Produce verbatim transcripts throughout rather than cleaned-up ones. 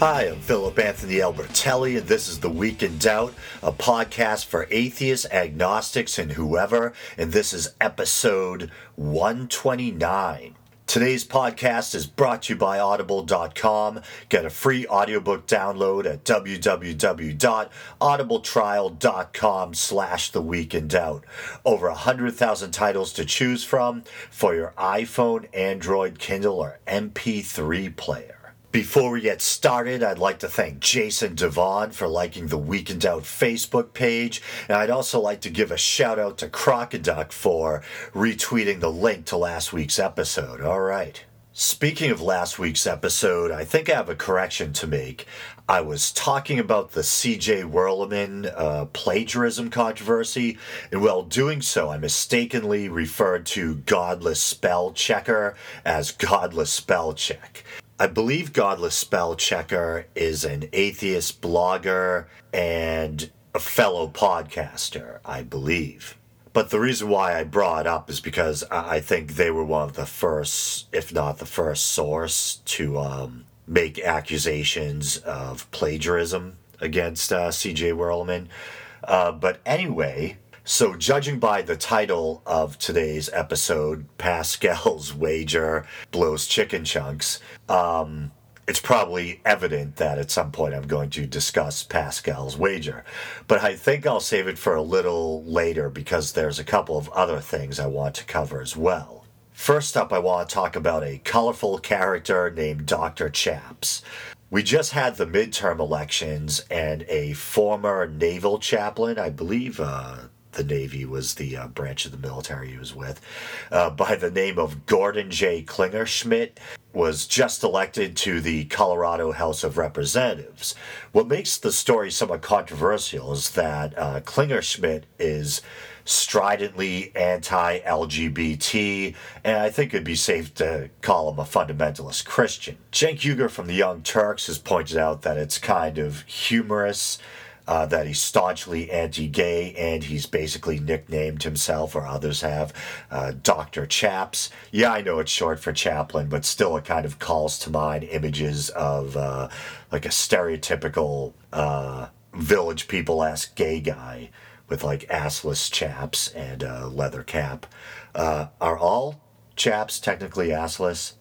Hi, I'm Philip Anthony Albertelli, and this is The Week in Doubt, a podcast for atheists, agnostics, and whoever, and this is episode one twenty-nine. Today's podcast is brought to you by audible dot com. Get a free audiobook download at w w w dot audible trial dot com slash the week in doubt. Over one hundred thousand titles to choose from for your iPhone, Android, Kindle, or M P three player. Before we get started, I'd like to thank Jason Devon for liking the Week in Doubt Facebook page, and I'd also like to give a shout out to Crocoduck for retweeting the link to last week's episode. All right. Speaking of last week's episode, I think I have a correction to make. I was talking about the C J Werleman uh, plagiarism controversy, and while doing so, I mistakenly referred to Godless Spell Checker as Godless Spell Check. I believe Godless Spell Checker is an atheist blogger and a fellow podcaster, I believe. But the reason why I brought it up is because I think they were one of the first, if not the first source, to um, make accusations of plagiarism against uh, C J Werleman. Uh, but anyway, so judging by the title of today's episode, Pascal's Wager Blows Chicken Chunks, um, it's probably evident that at some point I'm going to discuss Pascal's Wager. But I think I'll save it for a little later because there's a couple of other things I want to cover as well. First up, I want to talk about a colorful character named Doctor Chaps. We just had the midterm elections, and a former naval chaplain, I believe uh, the Navy was the uh, branch of the military he was with, uh, by the name of Gordon J. Klingerschmidt, was just elected to the Colorado House of Representatives. What makes the story somewhat controversial is that uh, Klingerschmidt is stridently anti-L G B T, and I think it'd be safe to call him a fundamentalist Christian. Cenk Uygur from the Young Turks has pointed out that it's kind of humorous Uh, that he's staunchly anti-gay, and he's basically nicknamed himself, or others have, uh, Doctor Chaps. Yeah, I know it's short for chaplain, but still it kind of calls to mind images of uh, like a stereotypical uh, village people-esque gay guy with like assless chaps and a leather cap. Uh, are all chaps technically assless?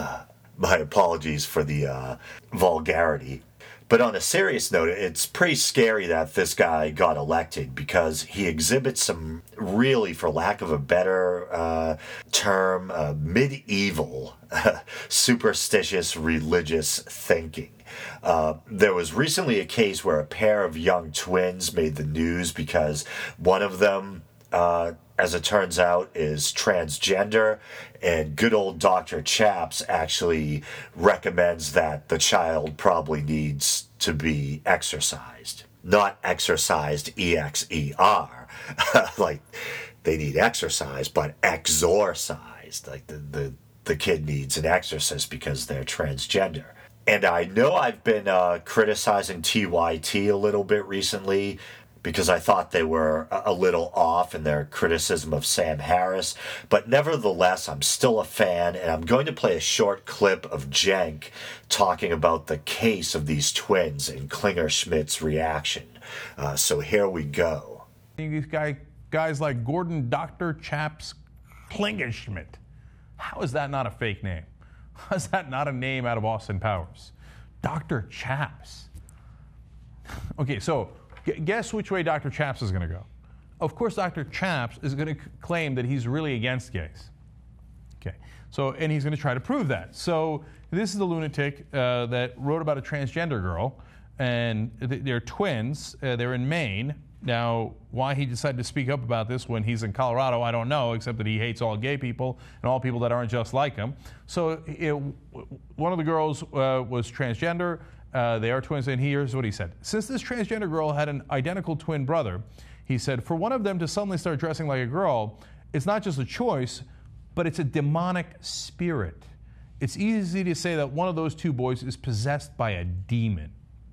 My apologies for the uh, vulgarity. But on a serious note, it's pretty scary that this guy got elected because he exhibits some really, for lack of a better uh, term, uh, medieval, superstitious religious thinking. Uh, there was recently a case where a pair of young twins made the news because one of them, uh, as it turns out, is transgender, and good old Doctor Chaps actually recommends that the child probably needs to be exorcised. Not exorcised, E X E R, like they need exercise, but exorcised. Like the, the, the kid needs an exorcist because they're transgender. And I know I've been uh, criticizing T Y T a little bit recently, because I thought they were a little off in their criticism of Sam Harris. But nevertheless, I'm still a fan, and I'm going to play a short clip of Cenk talking about the case of these twins and Klingerschmidt's reaction. Uh, so here we go. These guy, guys like Gordon Doctor Chaps Klingerschmidt. How is that not a fake name? How is that not a name out of Austin Powers? Doctor Chaps. Okay, so guess which way Doctor Chaps is going to go. Of course, Doctor Chaps is going to c- claim that he's really against gays. Okay, so, and he's going to try to prove that. So this is the lunatic uh, that wrote about a transgender girl, and th- they're twins. Uh, they're in Maine. Now, why he decided to speak up about this when he's in Colorado, I don't know, except that he hates all gay people and all people that aren't just like him. So it, one of the girls uh, was transgender. Uh, they are twins, and here's what he said. Since this transgender girl had an identical twin brother, he said, for one of them to suddenly start dressing like a girl, it's not just a choice, but it's a demonic spirit. It's easy to say that one of those two boys is possessed by a demon.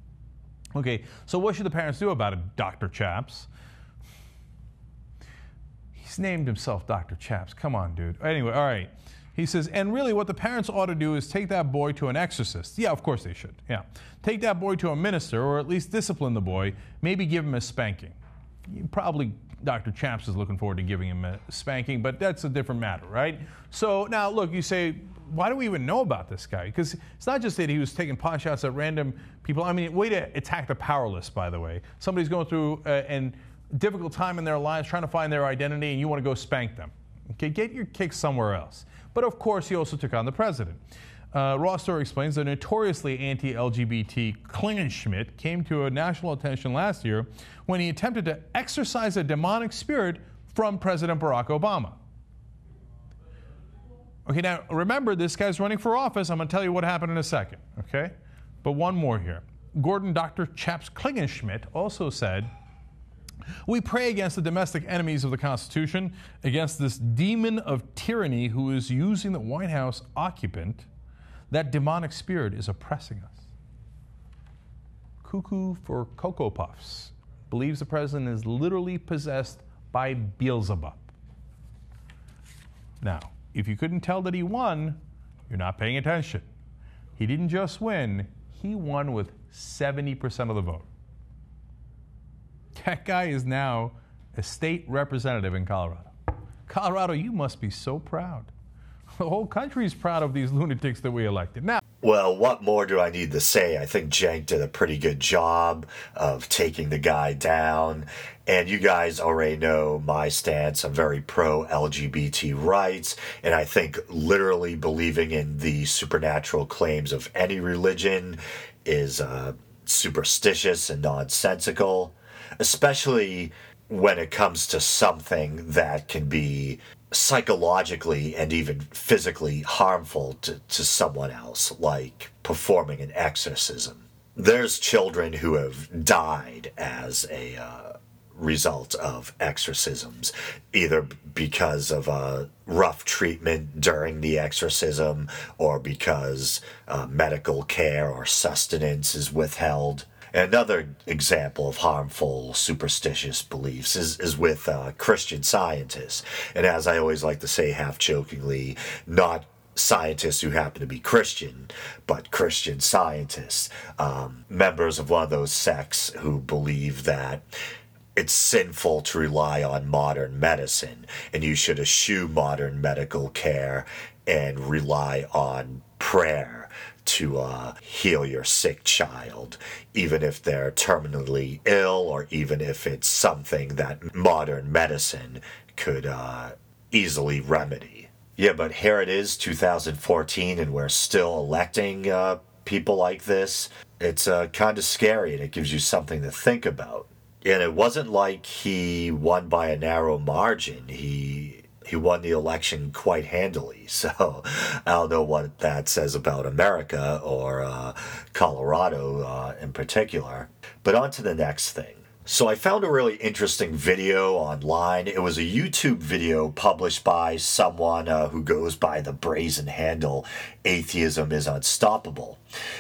Okay, so what should the parents do about it, Doctor Chaps? He's named himself Doctor Chaps. Come on, dude. Anyway, all right. He says, and really what the parents ought to do is take that boy to an exorcist. Yeah, of course they should. Yeah. Take that boy to a minister, or at least discipline the boy, maybe give him a spanking. You probably Doctor Chaps is looking forward to giving him a spanking, but that's a different matter, right? So now, look, you say, why do we even know about this guy? Because it's not just that he was taking pot shots at random people. I mean, way to attack the powerless, by the way. Somebody's going through uh, a difficult time in their lives, trying to find their identity, and you want to go spank them. Okay, get your kicks somewhere else. But of course, he also took on the president. Uh, Rossiter explains the notoriously anti-L G B T Klingenschmitt came to a national attention last year when he attempted to exorcise a demonic spirit from President Barack Obama. Okay, now remember, this guy's running for office. I'm going to tell you what happened in a second, okay? But one more here. Gordon Doctor Chaps Klingenschmitt also said, we pray against the domestic enemies of the Constitution, against this demon of tyranny who is using the White House occupant. That demonic spirit is oppressing us. Cuckoo for Cocoa Puffs believes the president is literally possessed by Beelzebub. Now, if you couldn't tell that he won, you're not paying attention. He didn't just win, he won with seventy percent of the vote. That guy is now a state representative in Colorado. Colorado, you must be so proud. The whole country's proud of these lunatics that we elected. Now, well, what more do I need to say? I think Cenk did a pretty good job of taking the guy down. And you guys already know my stance. I'm very pro-L G B T rights. And I think literally believing in the supernatural claims of any religion is uh, superstitious and nonsensical, especially when it comes to something that can be psychologically and even physically harmful to, to someone else, like performing an exorcism. There's children who have died as a uh, result of exorcisms, either because of a rough treatment during the exorcism or because uh, medical care or sustenance is withheld. Another example of harmful superstitious beliefs is, is with uh, Christian scientists. And as I always like to say half-jokingly, not scientists who happen to be Christian, but Christian scientists, um, members of one of those sects who believe that it's sinful to rely on modern medicine, and you should eschew modern medical care and rely on prayer to uh, heal your sick child, even if they're terminally ill or even if it's something that modern medicine could uh, easily remedy. Yeah, but here it is, two thousand fourteen, and we're still electing uh, people like this. It's uh, kind of scary, and it gives you something to think about. And it wasn't like he won by a narrow margin. He he won the election quite handily. So I don't know what that says about America or uh, Colorado uh, in particular. But on to the next thing. So I found a really interesting video online. It was a YouTube video published by someone uh, who goes by the brazen handle, Atheism is Unstoppable.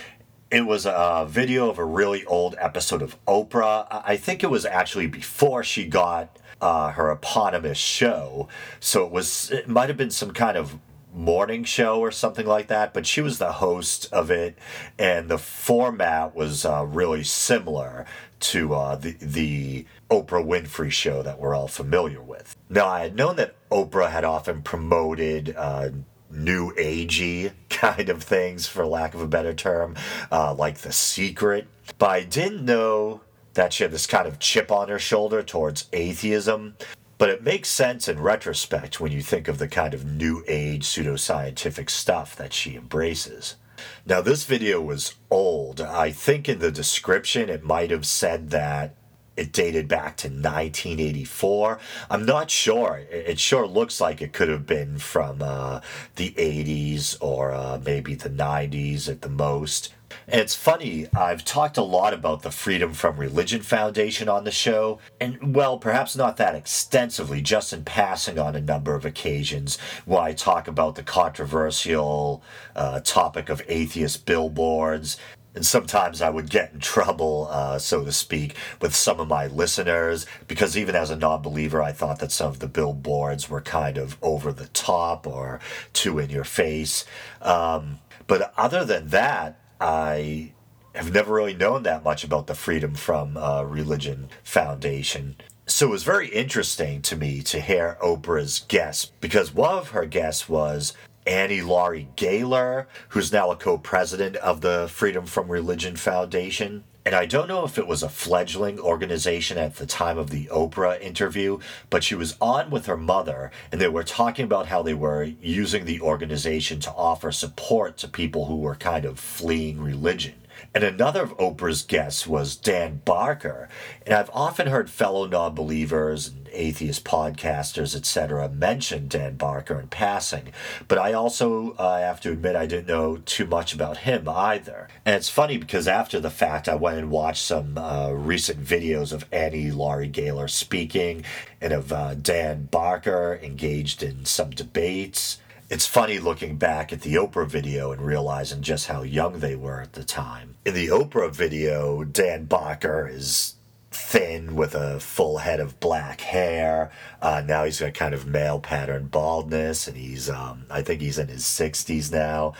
It was a video of a really old episode of Oprah. I think it was actually before she got uh, her eponymous show. So it was, it might have been some kind of morning show or something like that, but she was the host of it, and the format was uh, really similar to uh, the, the Oprah Winfrey show that we're all familiar with. Now, I had known that Oprah had often promoted uh, new agey kind of things, for lack of a better term, uh, like The Secret. But I didn't know that she had this kind of chip on her shoulder towards atheism. But it makes sense in retrospect when you think of the kind of new age pseudoscientific stuff that she embraces. Now, this video was old. I think in the description it might have said that it dated back to nineteen eighty-four. I'm not sure. It sure looks like it could have been from uh, the eighties or uh, maybe the nineties at the most. And it's funny, I've talked a lot about the Freedom from Religion Foundation on the show, and, well, perhaps not that extensively, just in passing on a number of occasions when I talk about the controversial uh, topic of atheist billboards. And sometimes I would get in trouble, uh, so to speak, with some of my listeners, because even as a non-believer, I thought that some of the billboards were kind of over the top or too in your face. Um, but other than that, I have never really known that much about the Freedom from uh, Religion Foundation. So it was very interesting to me to hear Oprah's guests, because one of her guests was Annie Laurie Gaylor, who's now a co-president of the Freedom from Religion Foundation. And I don't know if it was a fledgling organization at the time of the Oprah interview, but she was on with her mother, and they were talking about how they were using the organization to offer support to people who were kind of fleeing religion. And another of Oprah's guests was Dan Barker. And I've often heard fellow non-believers and atheist podcasters, et cetera, mention Dan Barker in passing. But I also uh, have to admit I didn't know too much about him either. And it's funny because after the fact, I went and watched some uh, recent videos of Annie Laurie Gaylor speaking and of uh, Dan Barker engaged in some debates. It's funny looking back at the Oprah video and realizing just how young they were at the time. In the Oprah video, Dan Barker is thin with a full head of black hair. Uh, now he's got kind of male pattern baldness, and he's, um, I think he's in his sixties now.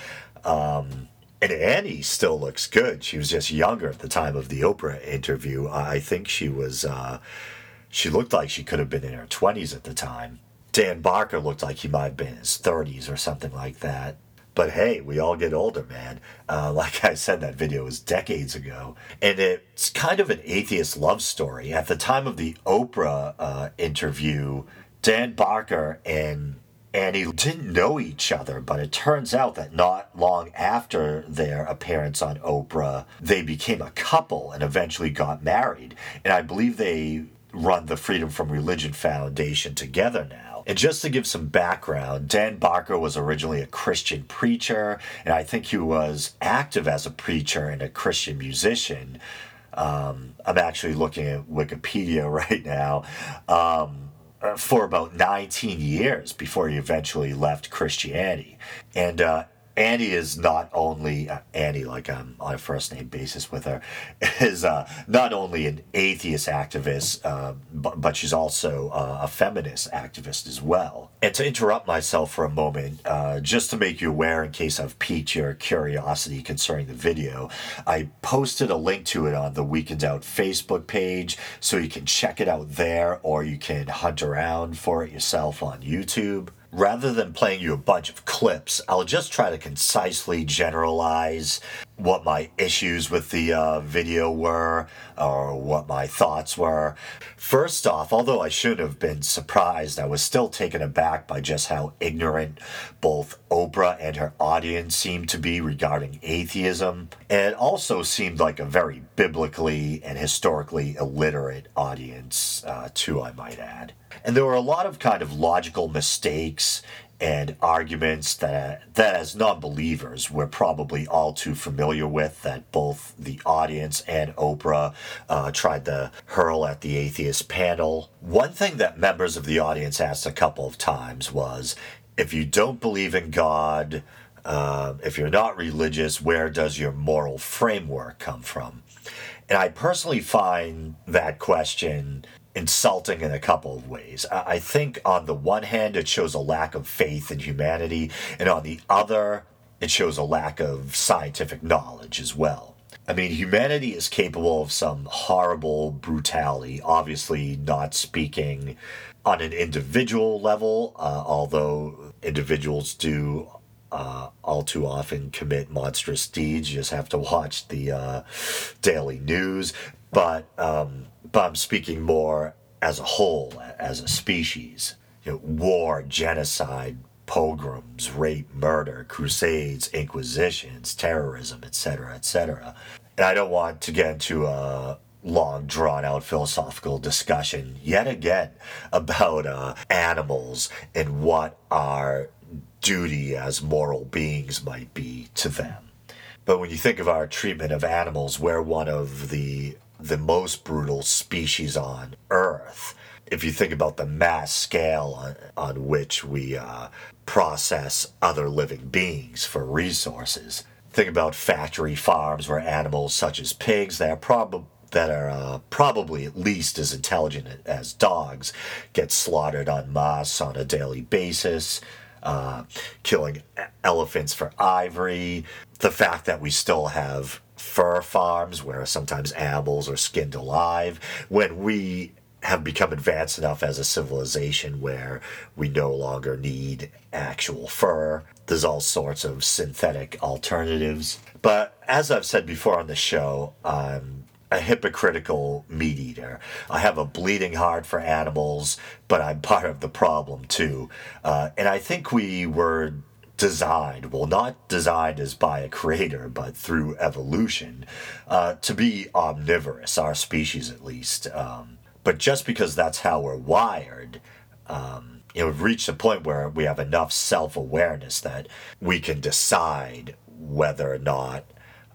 Um, and Annie still looks good. She was just younger at the time of the Oprah interview. I think she was, uh, she looked like she could have been in her twenties at the time. Dan Barker looked like he might have been in his thirties or something like that. But hey, we all get older, man. Uh, like I said, that video was decades ago. And it's kind of an atheist love story. At the time of the Oprah uh, interview, Dan Barker and Annie didn't know each other, but it turns out that not long after their appearance on Oprah, they became a couple and eventually got married. And I believe they run the Freedom from Religion Foundation together now. And just to give some background, Dan Barker was originally a Christian preacher, and I think he was active as a preacher and a Christian musician. Um, I'm actually looking at Wikipedia right now. Um, for about nineteen years before he eventually left Christianity. And uh, Annie is not only, uh, Annie, like I'm on a first name basis with her, is uh, not only an atheist activist, uh, but, but she's also uh, a feminist activist as well. And to interrupt myself for a moment, uh, just to make you aware in case I've piqued your curiosity concerning the video, I posted a link to it on the Week in Doubt Facebook page, so you can check it out there, or you can hunt around for it yourself on YouTube. Rather than playing you a bunch of clips, I'll just try to concisely generalize what my issues with the uh, video were, or what my thoughts were. First off, although I shouldn't have been surprised, I was still taken aback by just how ignorant both Oprah and her audience seemed to be regarding atheism. And it also seemed like a very biblically and historically illiterate audience, uh, too, I might add. And there were a lot of kind of logical mistakes and arguments that, that as non-believers, we're probably all too familiar with, that both the audience and Oprah uh, tried to hurl at the atheist panel. One thing that members of the audience asked a couple of times was, if you don't believe in God, uh, if you're not religious, where does your moral framework come from? And I personally find that question insulting in a couple of ways. I think on the one hand, it shows a lack of faith in humanity, and on the other, it shows a lack of scientific knowledge as well. I mean, humanity is capable of some horrible brutality, obviously not speaking on an individual level, uh, although individuals do Uh, all too often commit monstrous deeds. You just have to watch the uh, daily news. But um, but I'm speaking more as a whole, as a species. You know, war, genocide, pogroms, rape, murder, crusades, inquisitions, terrorism, et cetera, et cetera. And I don't want to get into a long, drawn-out philosophical discussion yet again about uh, animals and what our duty as moral beings might be to them. But when you think of our treatment of animals, we're one of the the most brutal species on Earth. If you think about the mass scale on, on which we uh, process other living beings for resources. Think about factory farms where animals such as pigs that are probably that are uh, probably at least as intelligent as dogs get slaughtered en masse on a daily basis, uh, killing elephants for ivory. The fact that we still have fur farms where sometimes animals are skinned alive, when we have become advanced enough as a civilization where we no longer need actual fur. There's all sorts of synthetic alternatives. But as I've said before on the show, I'm a hypocritical meat eater. I have a bleeding heart for animals, but I'm part of the problem too. Uh, and I think we were designed, well, not designed as by a creator, but through evolution, uh, to be omnivorous, our species at least. Um, but just because that's how we're wired, um, you know, we've reached a point where we have enough self-awareness that we can decide whether or not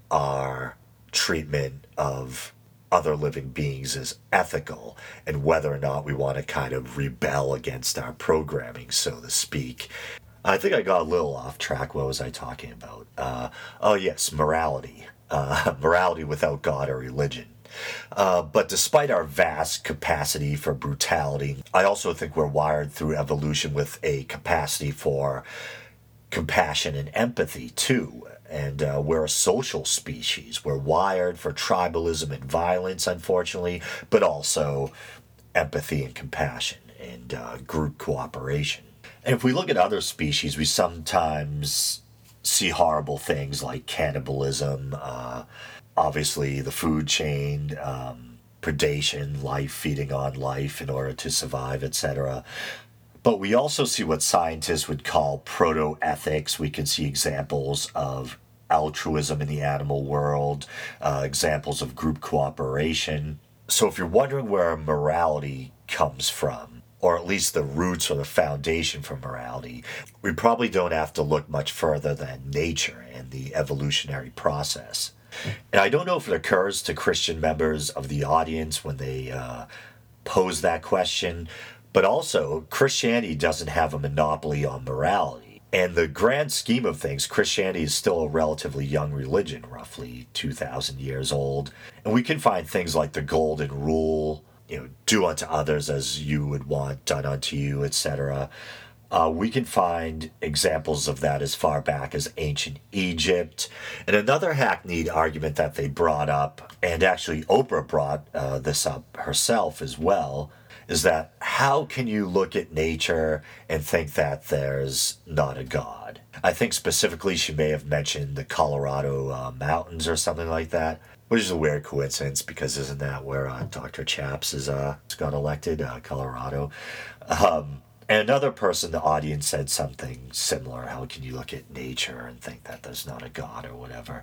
our treatment of other living beings is ethical and whether or not we want to kind of rebel against our programming, so to speak. I think I got a little off track. What was I talking about? Uh, oh, yes, morality. Uh, morality without God or religion. Uh, but despite our vast capacity for brutality, I also think we're wired through evolution with a capacity for compassion and empathy, too. And uh, we're a social species. We're wired for tribalism and violence, unfortunately, but also empathy and compassion and uh, group cooperation. And if we look at other species, we sometimes see horrible things like cannibalism, uh, obviously the food chain, um, predation, life feeding on life in order to survive, et cetera. But we also see what scientists would call proto-ethics. We can see examples of altruism in the animal world, uh, examples of group cooperation. So if you're wondering where morality comes from, or at least the roots or the foundation for morality, we probably don't have to look much further than nature and the evolutionary process. And I don't know if it occurs to Christian members of the audience when they uh, pose that question, but also Christianity doesn't have a monopoly on morality. And the grand scheme of things, Christianity is still a relatively young religion, roughly two thousand years old. And we can find things like the Golden Rule, you know, do unto others as you would want done unto you, et cetera. Uh, we can find examples of that as far back as ancient Egypt. And another hackneyed argument that they brought up, and actually Oprah brought uh, this up herself as well, is that how can you look at nature and think that there's not a God? I think specifically she may have mentioned the Colorado uh, mountains or something like that, which is a weird coincidence because isn't that where uh, Doctor Chaps is uh, got elected, uh, Colorado? Um, and another person in the audience said something similar. How can you look at nature and think that there's not a God or whatever?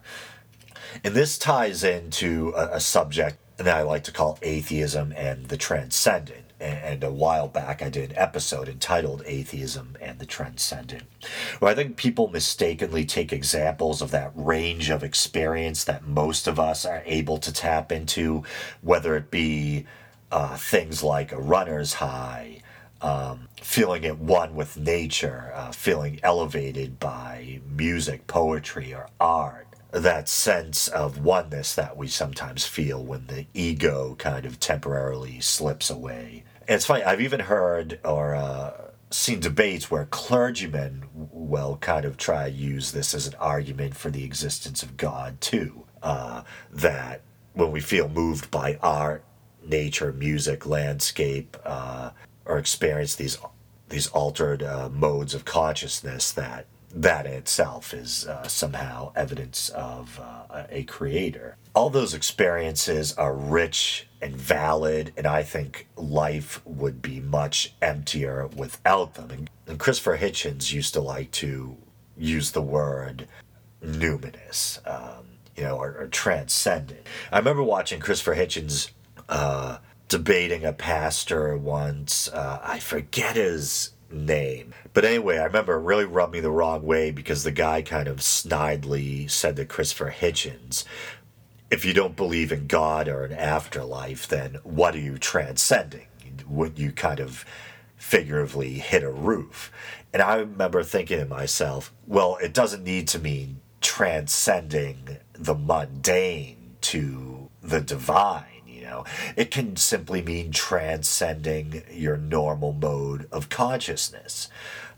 And this ties into a, a subject that I like to call atheism and the transcendent. And a while back, I did an episode entitled Atheism and the Transcendent, where I think people mistakenly take examples of that range of experience that most of us are able to tap into, whether it be uh, things like a runner's high, um, feeling at one with nature, uh, feeling elevated by music, poetry, or art. That sense of oneness that we sometimes feel when the ego kind of temporarily slips away. And it's funny, I've even heard or uh, seen debates where clergymen will kind of try to use this as an argument for the existence of God too. Uh, that when we feel moved by art, nature, music, landscape, uh, or experience these these altered uh, modes of consciousness, that that in itself is uh, somehow evidence of uh, a creator. All those experiences are rich and valid, and I think life would be much emptier without them. And, and Christopher Hitchens used to like to use the word numinous, um, you know, or, or transcendent. I remember watching Christopher Hitchens uh, debating a pastor once. Uh, I forget his name. But anyway, I remember it really rubbed me the wrong way because the guy kind of snidely said to Christopher Hitchens, if you don't believe in God or an afterlife, then what are you transcending? Wouldn't you kind of figuratively hit a roof? And I remember thinking to myself, well, it doesn't need to mean transcending the mundane to the divine. You know, it can simply mean transcending your normal mode of consciousness.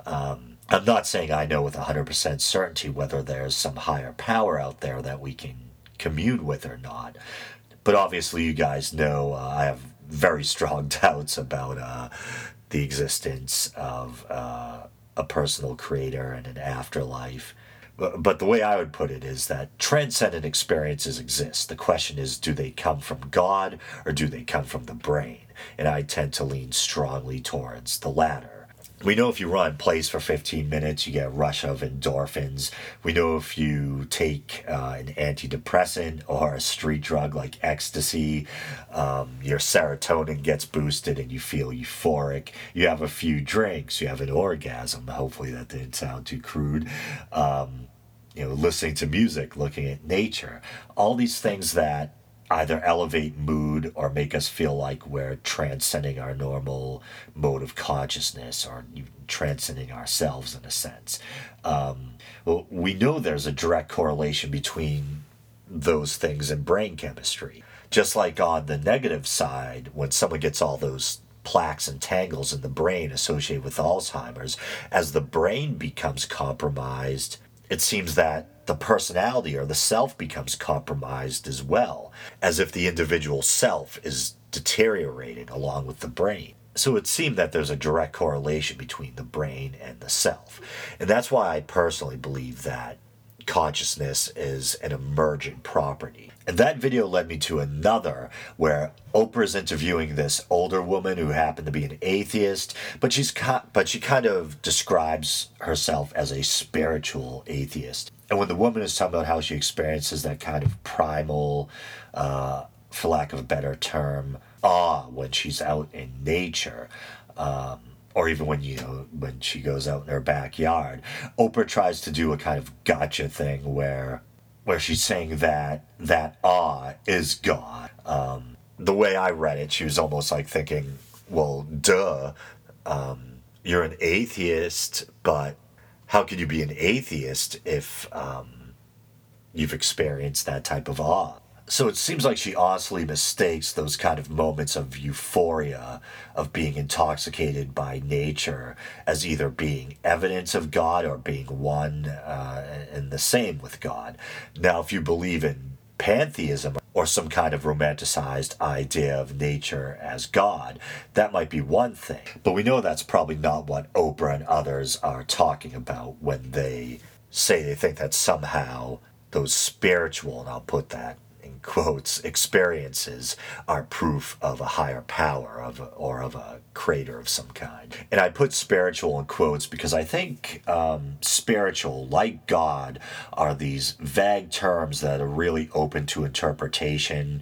Um, I'm not saying I know with one hundred percent certainty whether there's some higher power out there that we can commune with or not. But obviously, you guys know uh, I have very strong doubts about uh, the existence of uh, a personal creator and an afterlife. But, but the way I would put it is that transcendent experiences exist. The question is, do they come from God or do they come from the brain? And I tend to lean strongly towards the latter. We know if you run plays for fifteen minutes, you get a rush of endorphins. We know if you take uh, an antidepressant or a street drug like ecstasy, um, your serotonin gets boosted and you feel euphoric. You have a few drinks, you have an orgasm. Hopefully that didn't sound too crude. Um, you know, listening to music, looking at nature, all these things that either elevate mood or make us feel like we're transcending our normal mode of consciousness or even transcending ourselves in a sense. Um, well, we know there's a direct correlation between those things and brain chemistry. Just like on the negative side, when someone gets all those plaques and tangles in the brain associated with Alzheimer's, as the brain becomes compromised, it seems that the personality or the self becomes compromised as well, as if the individual self is deteriorating along with the brain. So it seemed that there's a direct correlation between the brain and the self. And that's why I personally believe that consciousness is an emergent property. And that video led me to another where Oprah's interviewing this older woman who happened to be an atheist, but she's but she kind of describes herself as a spiritual atheist. And when the woman is talking about how she experiences that kind of primal, uh, for lack of a better term, awe when she's out in nature, um, or even when, you know, when she goes out in her backyard, Oprah tries to do a kind of gotcha thing where where she's saying that that awe is God. Um, the way I read it, she was almost like thinking, well, duh, um, you're an atheist, but how could you be an atheist if um, you've experienced that type of awe? So it seems like she honestly mistakes those kind of moments of euphoria, of being intoxicated by nature, as either being evidence of God or being one uh, and the same with God. Now, if you believe in pantheism or some kind of romanticized idea of nature as God, that might be one thing. But we know that's probably not what Oprah and others are talking about when they say they think that somehow those spiritual, and I'll put that in quotes, experiences are proof of a higher power of a, or of a creator of some kind. And I put spiritual in quotes because I think um, spiritual, like God, are these vague terms that are really open to interpretation.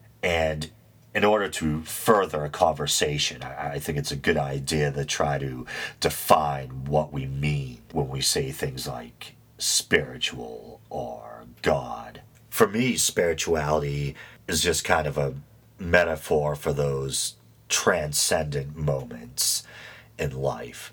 And in order to further a conversation, I, I think it's a good idea to try to define what we mean when we say things like spiritual or God. For me, spirituality is just kind of a metaphor for those transcendent moments in life.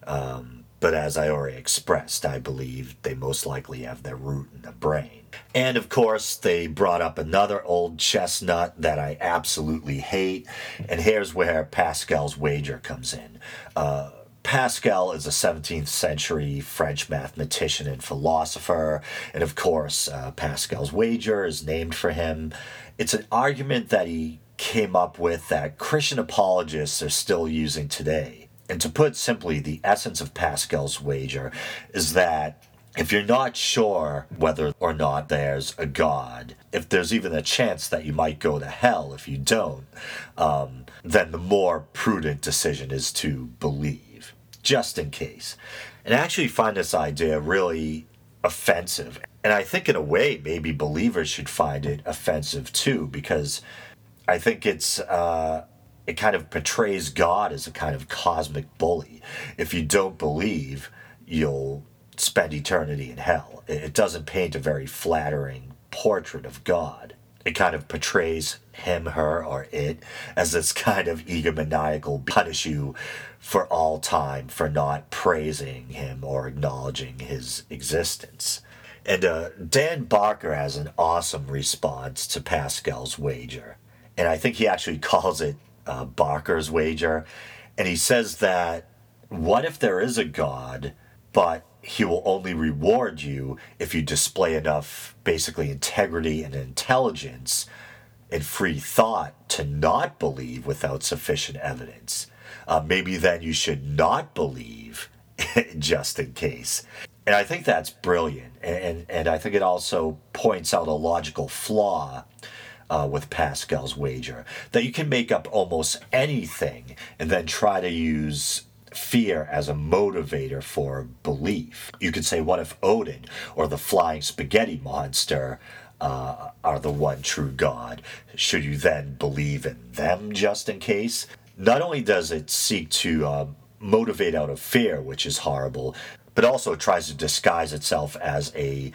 Um, but as I already expressed, I believe they most likely have their root in the brain. And of course, they brought up another old chestnut that I absolutely hate. And here's where Pascal's wager comes in. Uh, Pascal is a seventeenth century French mathematician and philosopher, and of course, uh, Pascal's wager is named for him. It's an argument that he came up with that Christian apologists are still using today. And to put simply, the essence of Pascal's wager is that if you're not sure whether or not there's a God, if there's even a chance that you might go to hell if you don't, um, then the more prudent decision is to believe, just in case. And I actually find this idea really offensive. And I think in a way, maybe believers should find it offensive too, because I think it's, uh, it kind of portrays God as a kind of cosmic bully. If you don't believe, you'll spend eternity in hell. It doesn't paint a very flattering portrait of God. It kind of portrays him, her, or it as this kind of egomaniacal punish you for all time for not praising him or acknowledging his existence. And uh, Dan Barker has an awesome response to Pascal's wager. And I think he actually calls it uh, Barker's wager. And he says that, what if there is a God, but he will only reward you if you display enough, basically, integrity and intelligence and free thought to not believe without sufficient evidence? Uh, maybe then you should not believe just in case. And I think that's brilliant. And, and I think it also points out a logical flaw uh, with Pascal's wager, that you can make up almost anything and then try to use fear as a motivator for belief. You could say, what if Odin or the flying spaghetti monster uh, are the one true God? Should you then believe in them just in case? Not only does it seek to uh, motivate out of fear, which is horrible, but also tries to disguise itself as a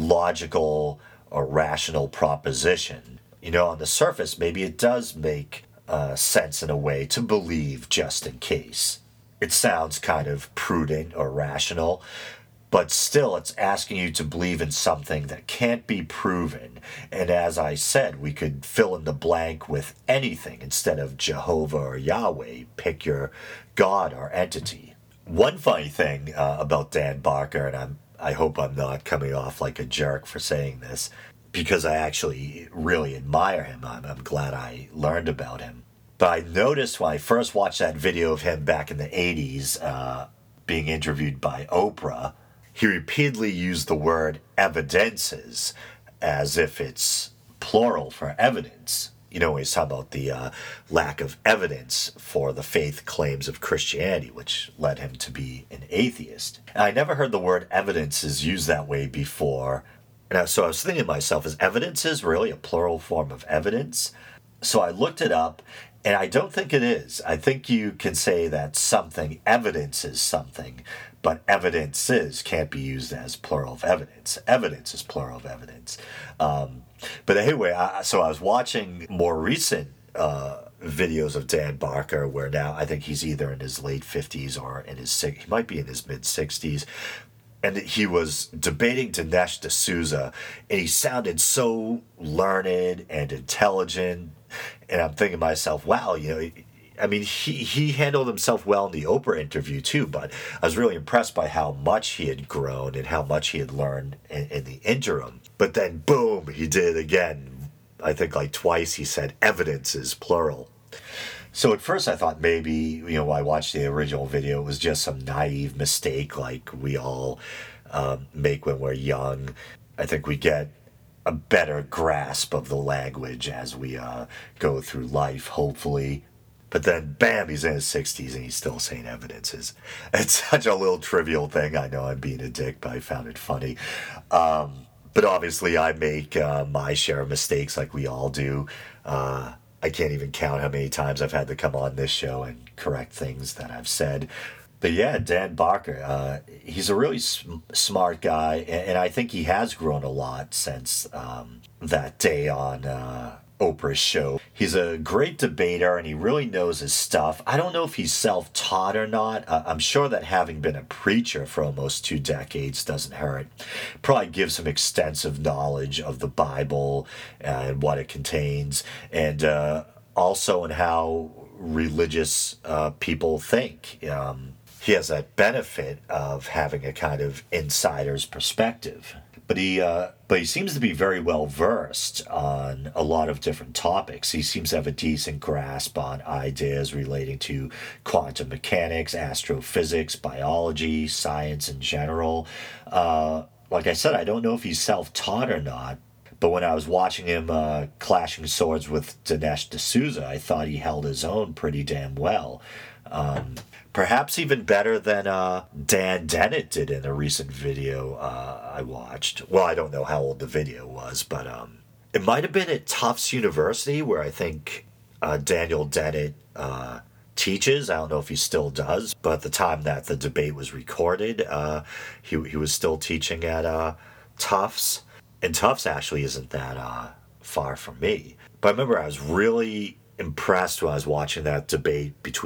logical or rational proposition. You know, on the surface, maybe it does make uh, sense in a way to believe just in case. It sounds kind of prudent or rational, but still it's asking you to believe in something that can't be proven. And as I said, we could fill in the blank with anything instead of Jehovah or Yahweh. Pick your God or entity. One funny thing uh, about Dan Barker, and I'm, I hope I'm not coming off like a jerk for saying this, because I actually really admire him. I'm, I'm glad I learned about him. But I noticed when I first watched that video of him back in the eighties uh, being interviewed by Oprah, he repeatedly used the word evidences as if it's plural for evidence. You know, he's talking about the uh, lack of evidence for the faith claims of Christianity, which led him to be an atheist. And I never heard the word evidences used that way before. And so I was thinking to myself, is evidences really a plural form of evidence? So I looked it up, and I don't think it is. I think you can say that something evidences something, but evidences can't be used as plural of evidence. Evidence is plural of evidence. Um, but anyway, I, so I was watching more recent uh, videos of Dan Barker, where now I think he's either in his late fifties or in his he might be in his mid sixties. And he was debating Dinesh D'Souza, and he sounded so learned and intelligent. And I'm thinking to myself, wow, you know, I mean, he, he handled himself well in the Oprah interview too, but I was really impressed by how much he had grown and how much he had learned in, in the interim. But then, boom, he did it again. I think like twice he said evidence is plural. So at first I thought maybe, you know, I watched the original video, it was just some naive mistake like we all um, make when we're young. I think we get a better grasp of the language as we uh, go through life, hopefully. But then, bam, he's in his sixties and he's still saying evidences. It's such a little trivial thing. I know I'm being a dick, but I found it funny. Um, but obviously I make uh, my share of mistakes like we all do. Uh, I can't even count how many times I've had to come on this show and correct things that I've said. But yeah, Dan Barker, uh, he's a really sm- smart guy, and, and I think he has grown a lot since um, that day on uh, Oprah's show. He's a great debater, and he really knows his stuff. I don't know if he's self-taught or not. Uh, I'm sure that having been a preacher for almost two decades doesn't hurt. Probably gives him extensive knowledge of the Bible and what it contains, and uh, also in how religious uh, people think. Um, he has that benefit of having a kind of insider's perspective. But he, uh, but he seems to be very well versed on a lot of different topics. He seems to have a decent grasp on ideas relating to quantum mechanics, astrophysics, biology, science in general. Uh, like I said, I don't know if he's self-taught or not, but when I was watching him uh, clashing swords with Dinesh D'Souza, I thought he held his own pretty damn well. Um, perhaps even better than uh, Dan Dennett did in a recent video uh, I watched. Well, I don't know how old the video was, but um, it might have been at Tufts University, where I think uh, Daniel Dennett uh, teaches. I don't know if he still does, but at the time that the debate was recorded, uh, he, he was still teaching at uh, Tufts. And Tufts actually isn't that uh, far from me. But I remember I was really impressed when I was watching that debate between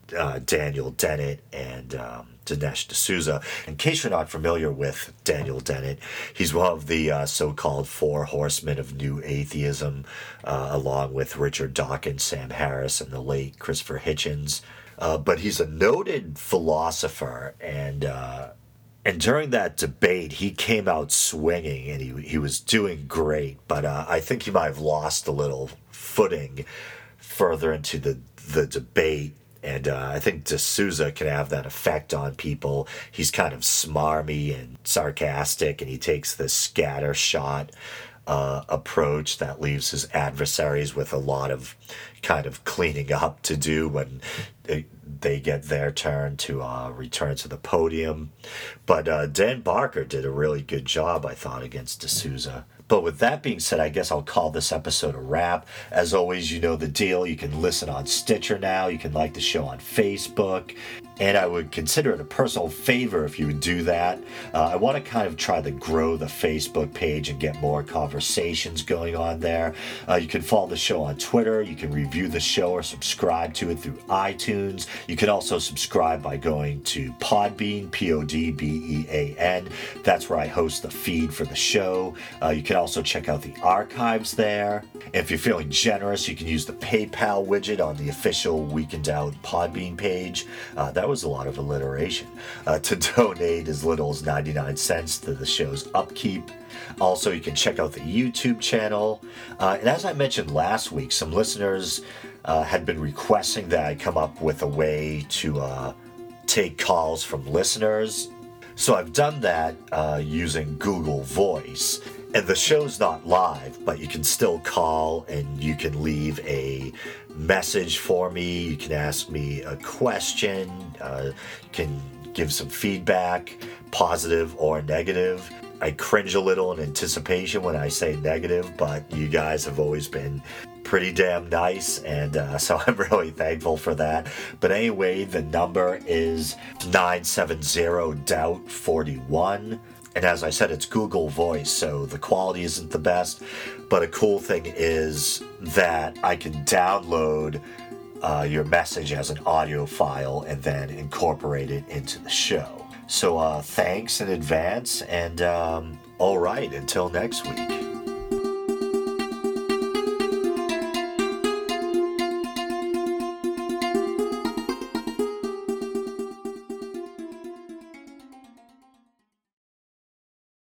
uh, Daniel Dennett and um, Dinesh D'Souza. In case you're not familiar with Daniel Dennett, he's one of the uh, so-called four horsemen of New Atheism, uh, along with Richard Dawkins, Sam Harris, and the late Christopher Hitchens. Uh, but he's a noted philosopher, and uh, and during that debate, he came out swinging, and he he was doing great. But uh, I think he might have lost a little footing further into the the debate. And uh, I think D'Souza can have that effect on people. He's kind of smarmy and sarcastic, and he takes this scatter shot uh, approach that leaves his adversaries with a lot of kind of cleaning up to do when they, they get their turn to uh, return to the podium. But uh, Dan Barker did a really good job, I thought, against D'Souza. But with that being said, I guess I'll call this episode a wrap. As always, you know the deal. You can listen on Stitcher now. You can like the show on Facebook. And I would consider it a personal favor if you would do that. Uh, I want to kind of try to grow the Facebook page and get more conversations going on there. Uh, you can follow the show on Twitter. You can review the show or subscribe to it through iTunes. You can also subscribe by going to Podbean, P O D B E A N. That's where I host the feed for the show. Uh, you can also check out the archives there. And if you're feeling generous, you can use the PayPal widget on the official Week in Doubt Podbean page. Uh, that was a lot of alliteration. Uh, to donate as little as ninety-nine cents to the show's upkeep. Also, you can check out the YouTube channel. Uh, and as I mentioned last week, some listeners uh, had been requesting that I come up with a way to uh, take calls from listeners. So I've done that uh, using Google Voice. And the show's not live, but you can still call and you can leave a message for me. You can ask me a question. Uh, you can give some feedback, positive or negative. I cringe a little in anticipation when I say negative, but you guys have always been pretty damn nice, and uh, so I'm really thankful for that. But anyway, the number is nine seven zero doubt forty-one. And as I said, it's Google Voice, so the quality isn't the best. But a cool thing is that I can download uh, your message as an audio file and then incorporate it into the show. So uh, thanks in advance, and um, all right, until next week.